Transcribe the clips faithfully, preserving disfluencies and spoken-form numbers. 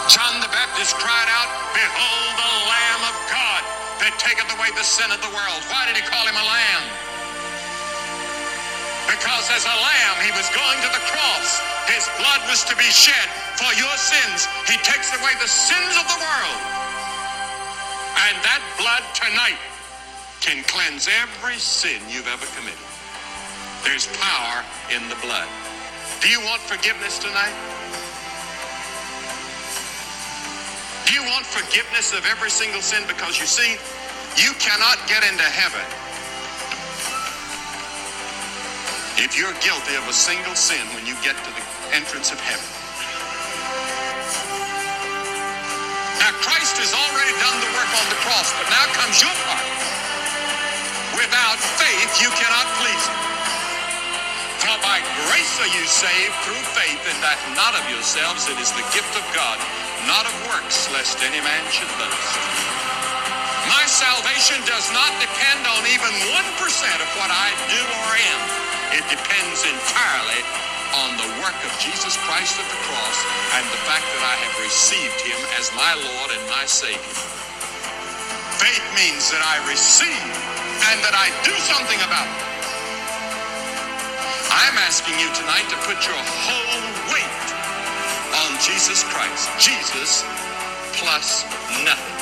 John the Baptist cried out, "Behold the Lamb of God that taketh away the sin of the world." Why did he call him a lamb? Because as a lamb, he was going to the cross. His blood was to be shed for your sins. He takes away the sins of the world. And that blood tonight can cleanse every sin you've ever committed. There's power in the blood. Do you want forgiveness tonight? Do you want forgiveness of every single sin? Because you see, you cannot get into heaven if you're guilty of a single sin when you get to the entrance of heaven. Now, Christ has already done the work on the cross, but now comes your part. Without faith, you cannot please him. For by grace are you saved through faith, and that not of yourselves, it is the gift of God, not of works, lest any man should boast. My salvation does not depend on even one percent of what I do or am. It depends entirely on the work of Jesus Christ at the cross and the fact that I have received him as my Lord and my Savior. Faith means that I receive and that I do something about it. I'm asking you tonight to put your whole weight on Jesus Christ. Jesus plus nothing.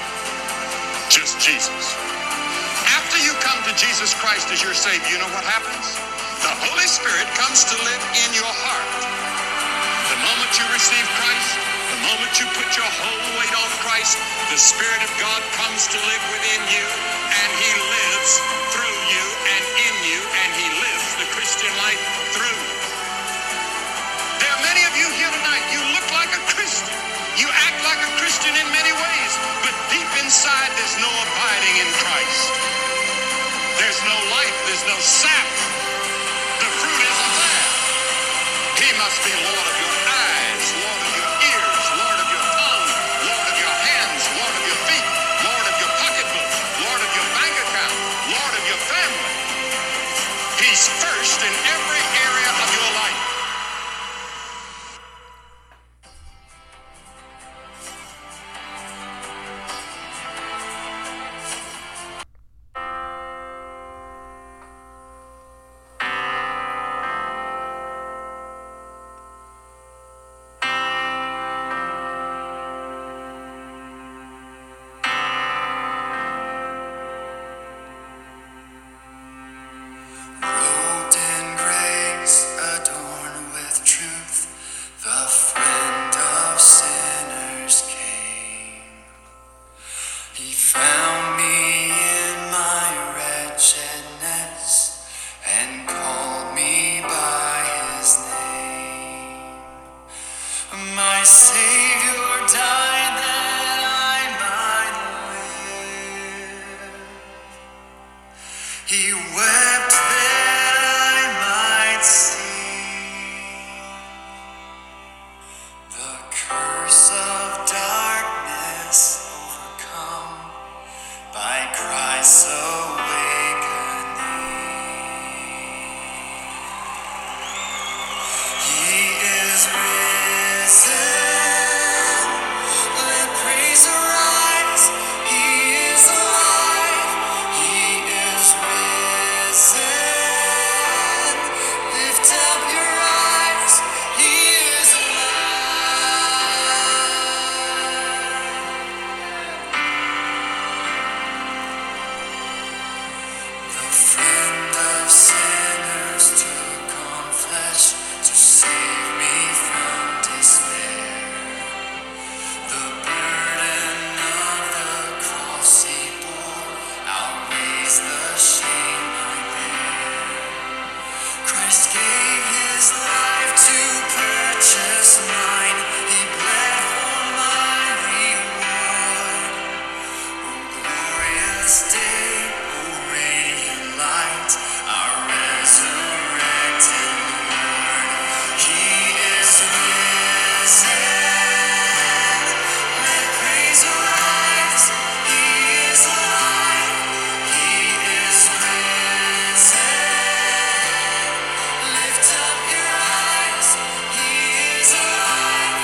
Just Jesus. After you come to Jesus Christ as your Savior, you know what happens? The Holy Spirit comes to live in your heart. The moment you receive Christ, the moment you put your whole weight on Christ, the Spirit of God comes to live within you, and he lives through you and in you, and he lives the Christian life through you. There are many of you here tonight, you look like a Christian. You act like a Christian in many ways, but deep inside there's no abiding in Christ. There's no life, there's no sap. The fruit isn't there. He must be Lord of your eyes, Lord of your ears, Lord of your tongue, Lord of your hands, Lord of your feet, Lord of your pocketbook, Lord of your bank account, Lord of your family. He's first in every area of your life. Lift up your eyes, he is alive.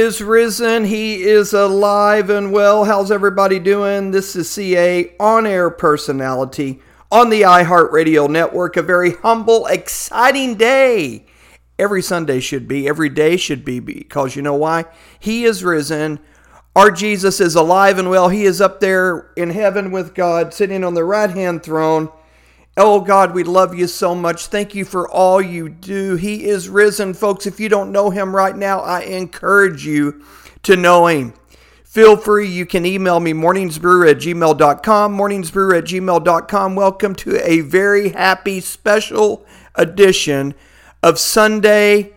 is risen. He is alive and well. How's everybody doing? This is C A, on-air personality on the iHeartRadio network. A very humble, exciting day. Every Sunday should be. Every day should be, because you know why? He is risen. Our Jesus is alive and well. He is up there in heaven with God, sitting on the right-hand throne. Oh, God, we love you so much. Thank you for all you do. He is risen. Folks, if you don't know him right now, I encourage you to know him. Feel free. You can email me, morningsbrew at gmail dot com, morningsbrew at gmail dot com. Welcome to a very happy, special edition of Sunday,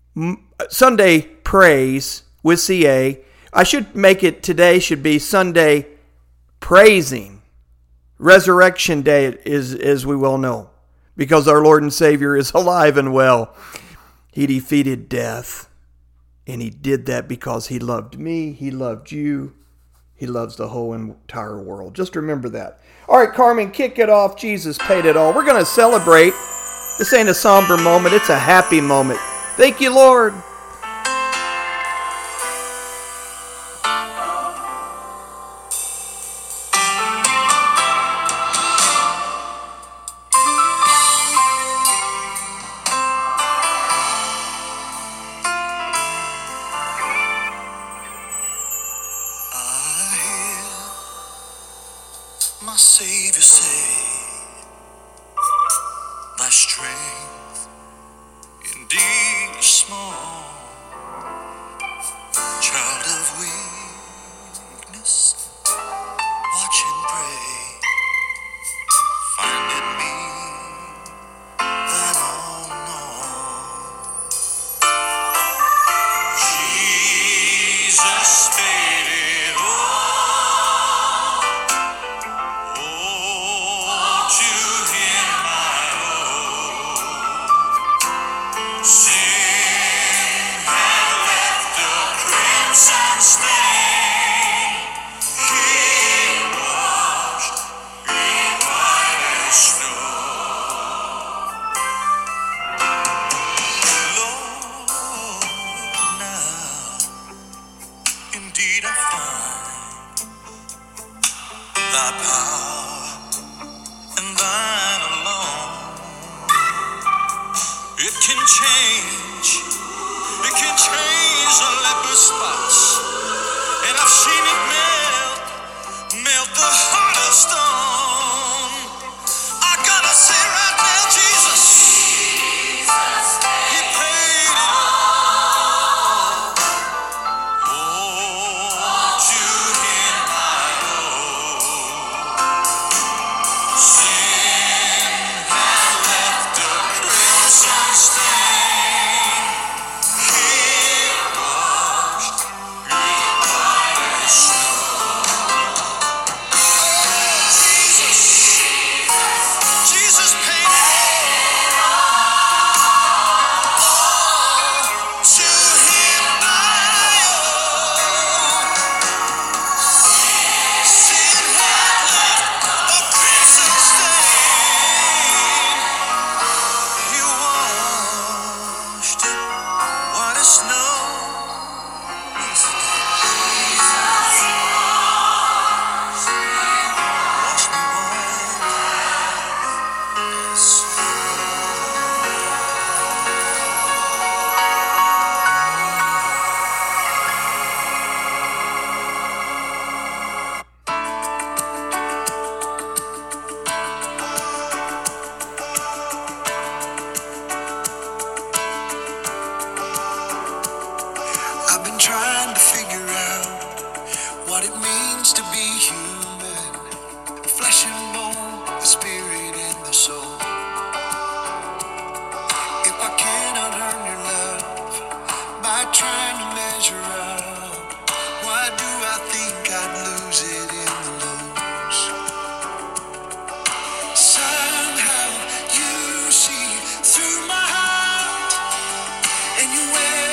Sunday Praise with C A. I should make it, today should be Sunday Praising. Resurrection Day is, as we well know, because our Lord and Savior is alive and well. He defeated death, and he did that because he loved me, he loved you, he loves the whole entire world. Just remember that. All right, Carmen, kick it off. Jesus paid it all. We're going to celebrate. This ain't a somber moment. It's a happy moment. Thank you, Lord.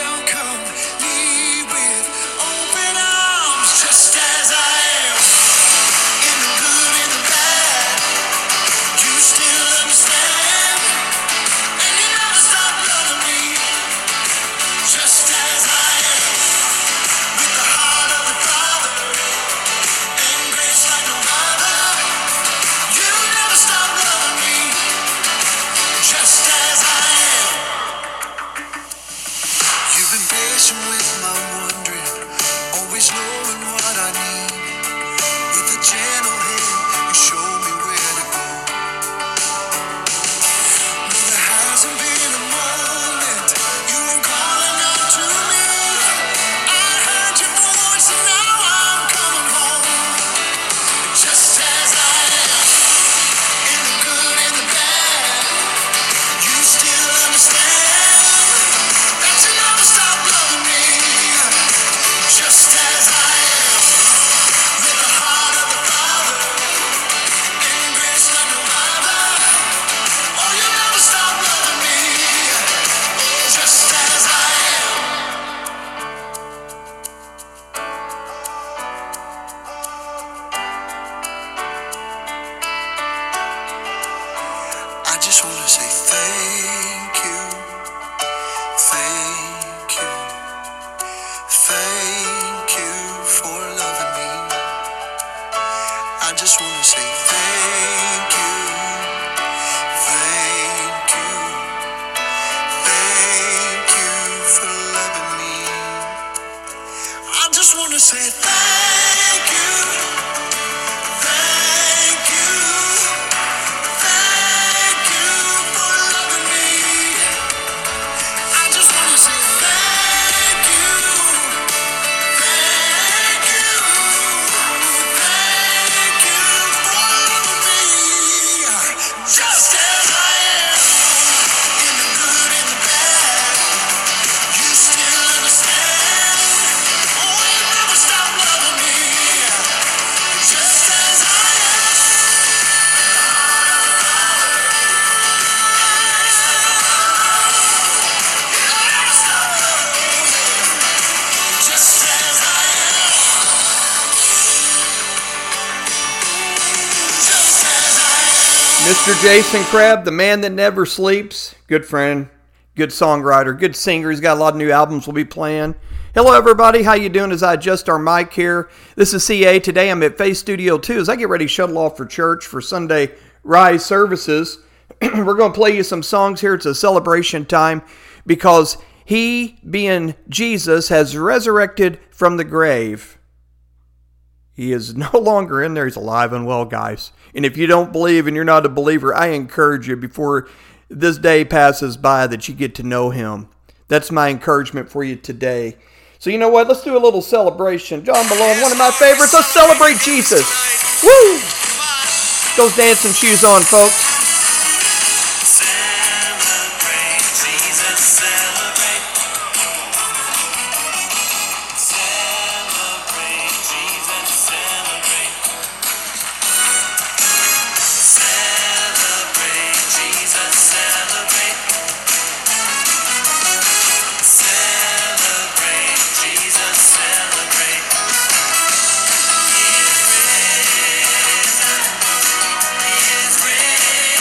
Just as I am. to say thank you, thank you, thank you for loving me. I just want to say thank you, thank you, thank you for loving me. Just as I am, in the good and the bad, you still understand. Oh, you never stop loving me. Just as I am. You never stop loving me. Just as I am. Just as I am. Mister Jason Crabb, the man that never sleeps. Good friend, good songwriter, good singer. He's got a lot of new albums we'll be playing. Hello, everybody. How you doing as I adjust our mic here? This is C A. Today I'm at Faith Studio two as I get ready to shuttle off for church for Sunday Rise services. We're going to play you some songs here. It's a celebration time because he, being Jesus, has resurrected from the grave. He is no longer in there. He's alive and well, guys. And if you don't believe and you're not a believer, I encourage you before this day passes by that you get to know him. That's my encouragement for you today. So you know what? Let's do a little celebration. John Malone, one of my favorites. Let's celebrate Jesus. Woo! Those dancing shoes on, folks. Celebrate Jesus, celebrate. Celebrate Jesus, celebrate. Celebrate Jesus, celebrate. Celebrate Jesus, celebrate. He is risen. He is risen.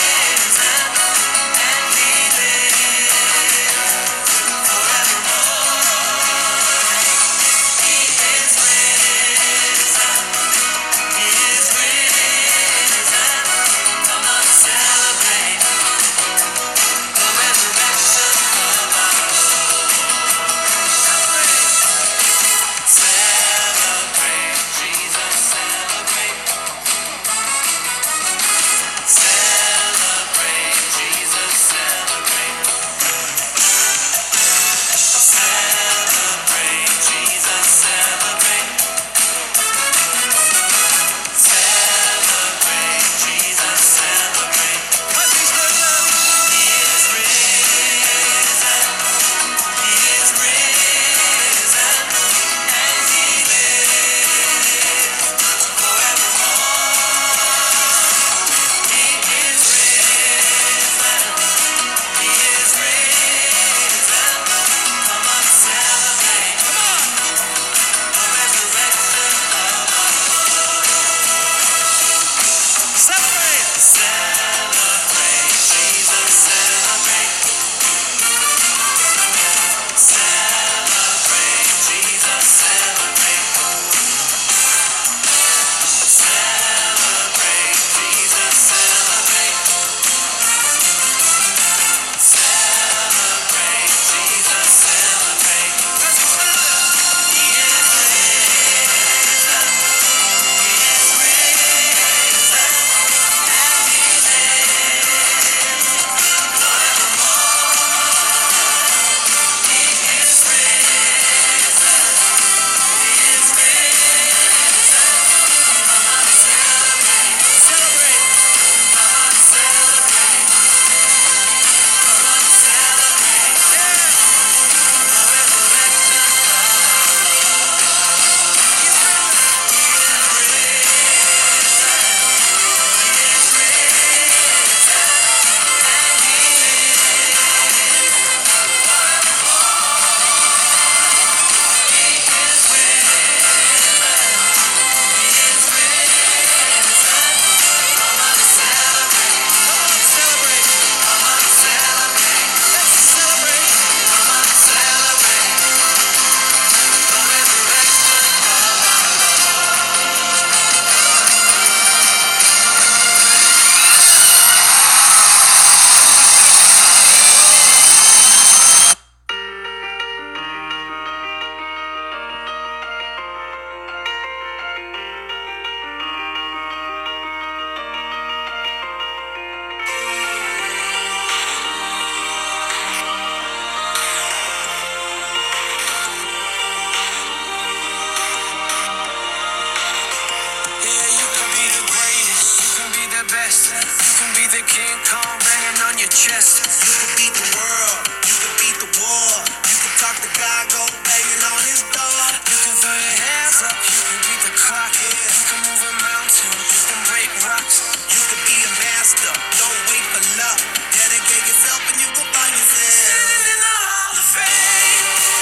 up, you can beat the clock. You can move a mountain, you can break rocks. You can be a master, don't wait for luck. Dedicate yourself and you will find yourself standing in the Hall of Fame.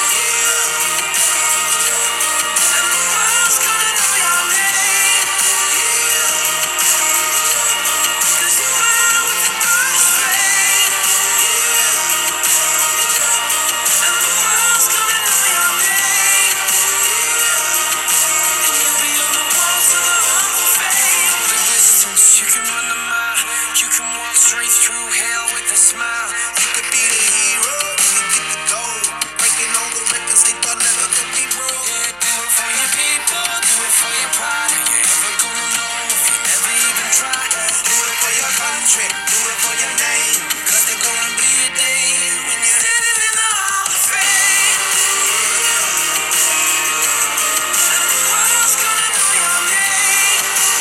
And the world's gonna know your name. Cause you're born with the Hall of Fame. And the world's gonna know your name. And you'll be on the walls of the Hall of Fame. The distance, you can run the mile. You can walk straight through hell with a smile. You could be the hero, you could get the gold. Breaking all the records they thought never could be broke. Yeah, do it for your people, do it for your pride. Are you ever gonna know if you never even try? Do it for your country, do it for your name. Cause there's gonna be a day when you're standing in the Hall of Fame. And the world's gonna know your name.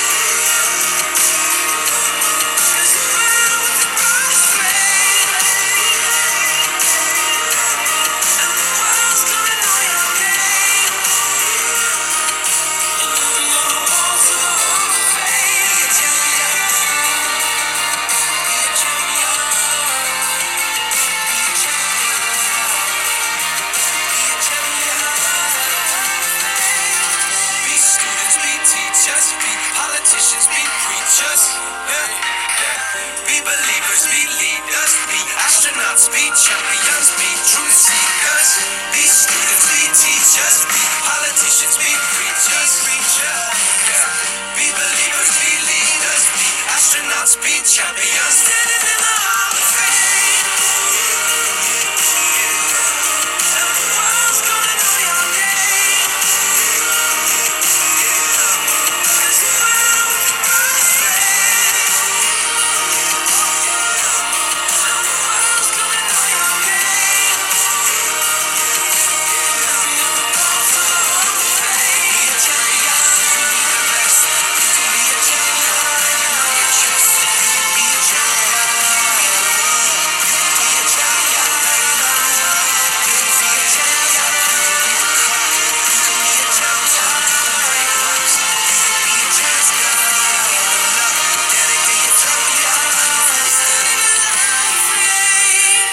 Cause you're born with the Hall of Fame. And the world's gonna know your name. And you'll be on the walls of the Hall of Fame. Be a champion. Be a champion. Be a champion. Be students, be teachers, be politicians, be preachers. Yeah, yeah. Be believers, be leaders, be astronauts, be champions, be truth seekers. Be students, be teachers, be politicians, be preachers. Preacher, yeah. Be believers, be leaders, be astronauts, be champions. Standing in the Hall of Fame. And the world's gonna know your name. Cause you're born with the Hall of Fame. And the world's gonna know your name. You'll be on the walls of the Hall of Fame. Be a champion, you can be the best. You can be a champion, you know your chest. You can be a champion. You can be a champion. You can be a champion. Beat the clock. You can be a champion. Break rocks. You can be a champion. Dedicate yourself to your standing in the Hall of Fame.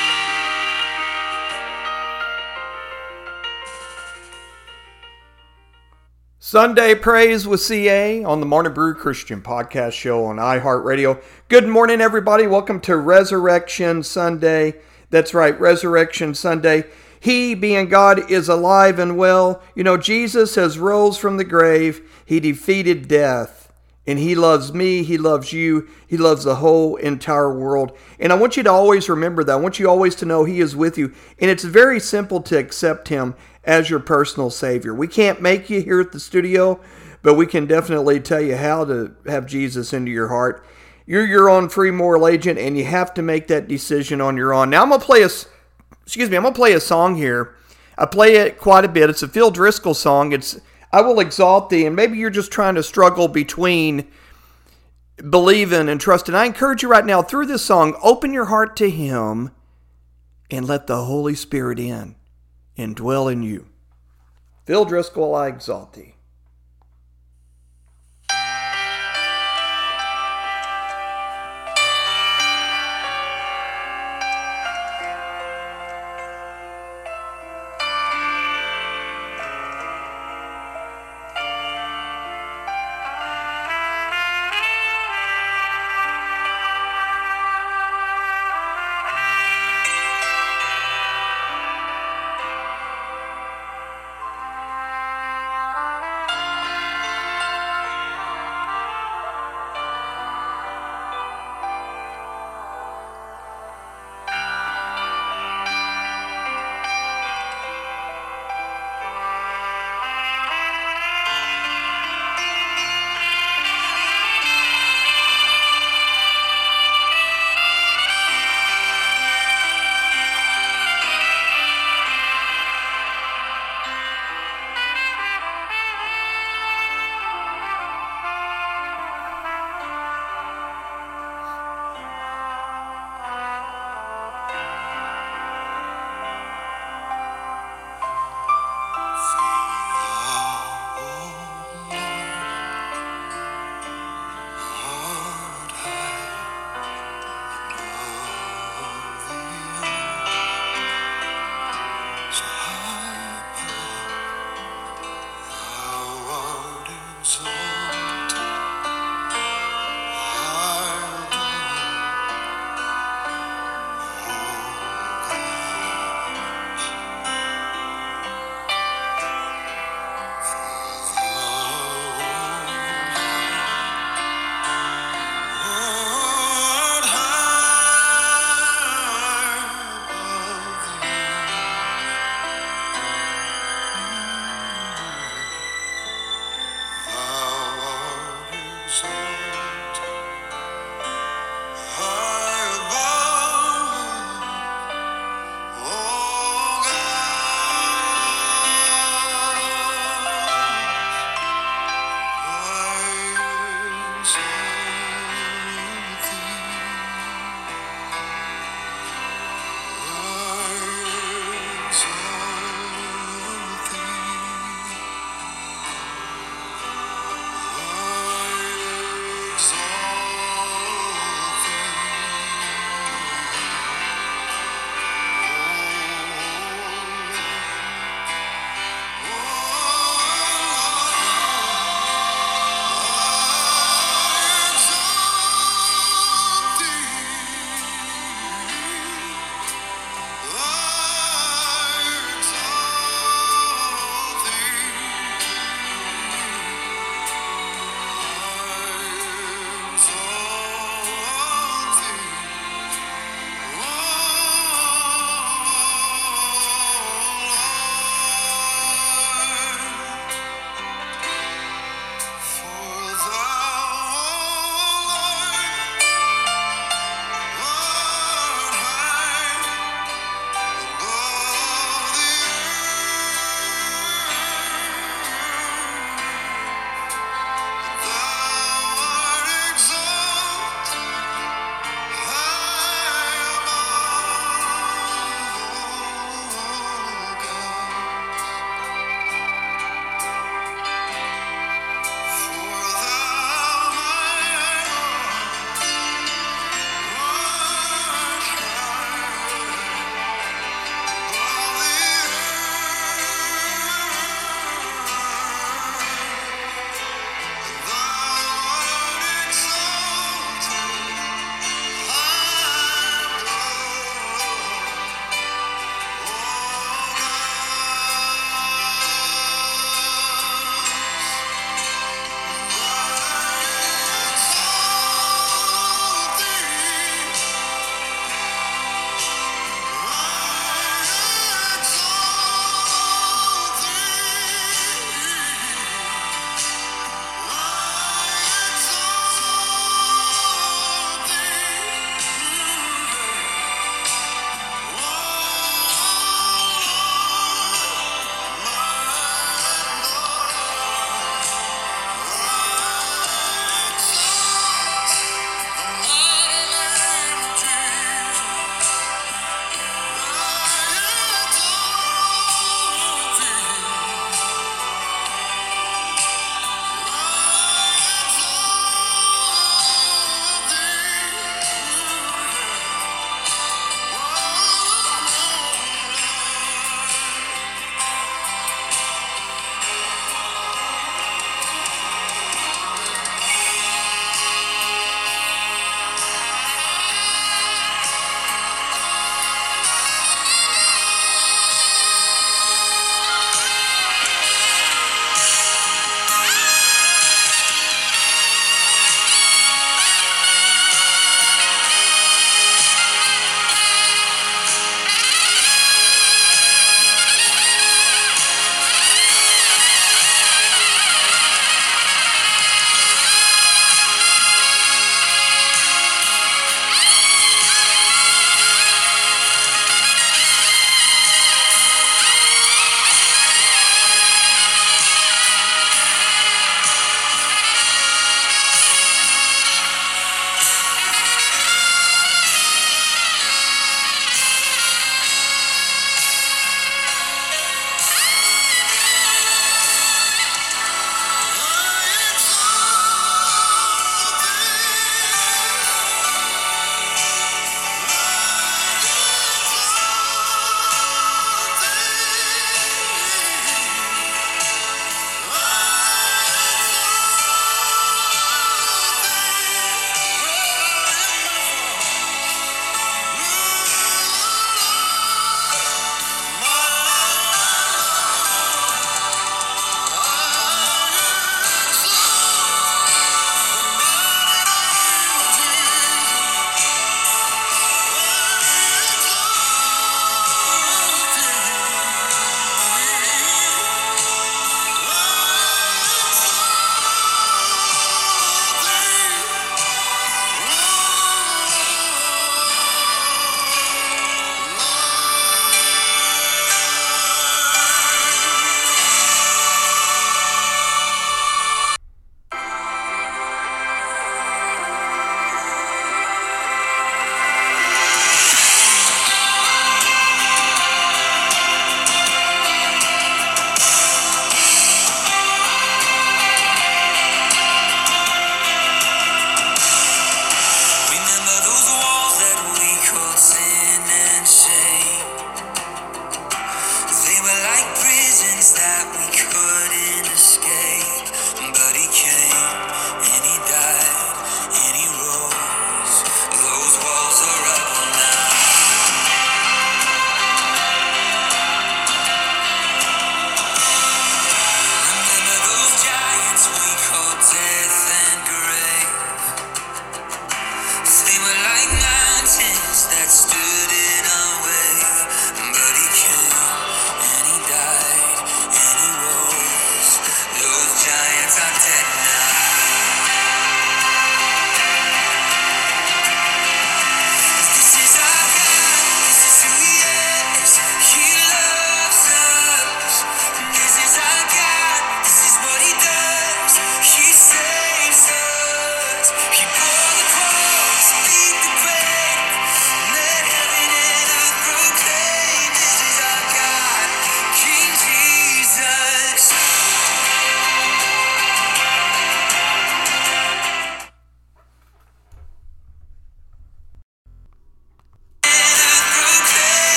Sunday Praise with C A on the Morning Brew Christian Podcast Show on iHeartRadio. Good morning, everybody. Welcome to Resurrection Sunday. That's right, Resurrection Sunday. He, being God, is alive and well. You know, Jesus has rose from the grave. He defeated death. And He loves me. He loves you. He loves the whole entire world. And I want you to always remember that. I want you always to know He is with you. And it's very simple to accept Him as your personal Savior. We can't make you here at the studio, but we can definitely tell you how to have Jesus into your heart. You're your own free moral agent, and you have to make that decision on your own. Now I'm gonna play a, excuse me, I'm gonna play a song here. I play it quite a bit. It's a Phil Driscoll song. It's "I Will Exalt Thee," and maybe you're just trying to struggle between believing and trusting. I encourage you right now through this song, open your heart to Him and let the Holy Spirit in and dwell in you. Phil Driscoll, "I Exalt Thee." Thank Thou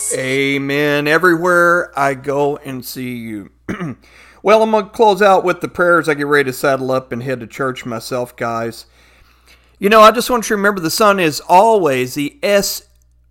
Amen. Everywhere I go and see you. Well, I'm going to close out with the prayers. I get ready to saddle up and head to church myself, guys. You know, I just want you to remember the sun is always, the S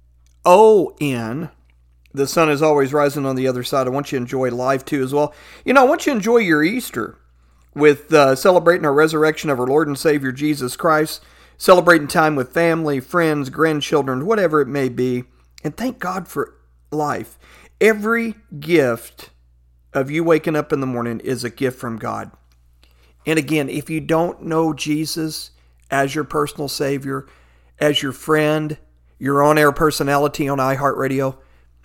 O N, the sun is always rising on the other side. I want you to enjoy life too as well. You know, I want you to enjoy your Easter with uh, celebrating our resurrection of our Lord and Savior Jesus Christ, celebrating time with family, friends, grandchildren, whatever it may be. And thank God for life. Every gift of you waking up in the morning is a gift from God. And again, if you don't know Jesus as your personal Savior, as your friend, your on-air personality on iHeartRadio,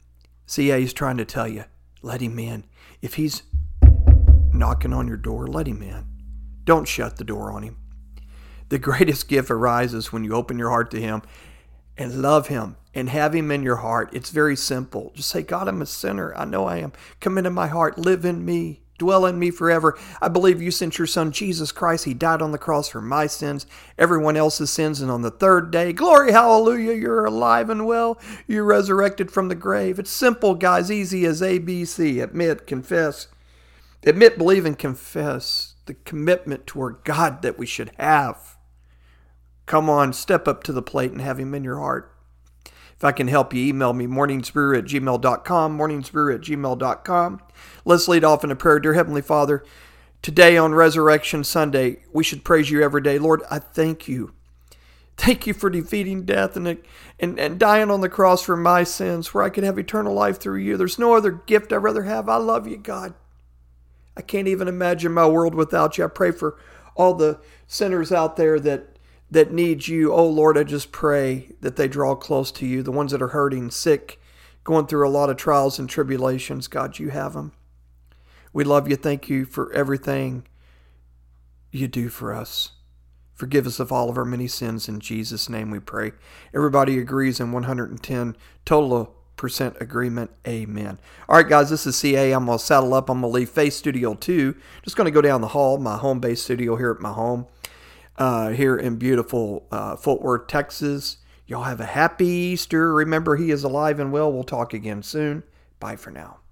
C A is trying to tell you, let him in. If he's knocking on your door, let him in. Don't shut the door on him. The greatest gift arises when you open your heart to him and love him and have him in your heart. It's very simple. Just say, God, I'm a sinner. I know I am. Come into my heart. Live in me. Dwell in me forever. I believe you sent your son, Jesus Christ. He died on the cross for my sins, everyone else's sins. And on the third day, glory, hallelujah, you're alive and well. You're resurrected from the grave. It's simple, guys. Easy as A B C. Admit, confess. Admit, believe, and confess. The commitment toward God that we should have. Come on, step up to the plate and have him in your heart. If I can help you, email me, morningsbrew at gmail dot com, morningsbrew at gmail dot com. Let's lead off in a prayer. Dear Heavenly Father, today on Resurrection Sunday, we should praise you every day. Lord, I thank you. Thank you for defeating death and, and, and dying on the cross for my sins, where I could have eternal life through you. There's no other gift I'd rather have. I love you, God. I can't even imagine my world without you. I pray for all the sinners out there that that need you. Oh, Lord, I just pray that they draw close to you. The ones that are hurting, sick, going through a lot of trials and tribulations. God, you have them. We love you. Thank you for everything you do for us. Forgive us of all of our many sins. In Jesus' name we pray. Everybody agrees in one hundred ten total percent agreement. Amen. All right, guys, this is C A. I'm going to saddle up. I'm going to leave Faith Studio two. Just going to go down the hall, my home-based studio here at my home. Uh, here in beautiful uh, Fort Worth, Texas. Y'all have a happy Easter. Remember, he is alive and well. We'll talk again soon. Bye for now.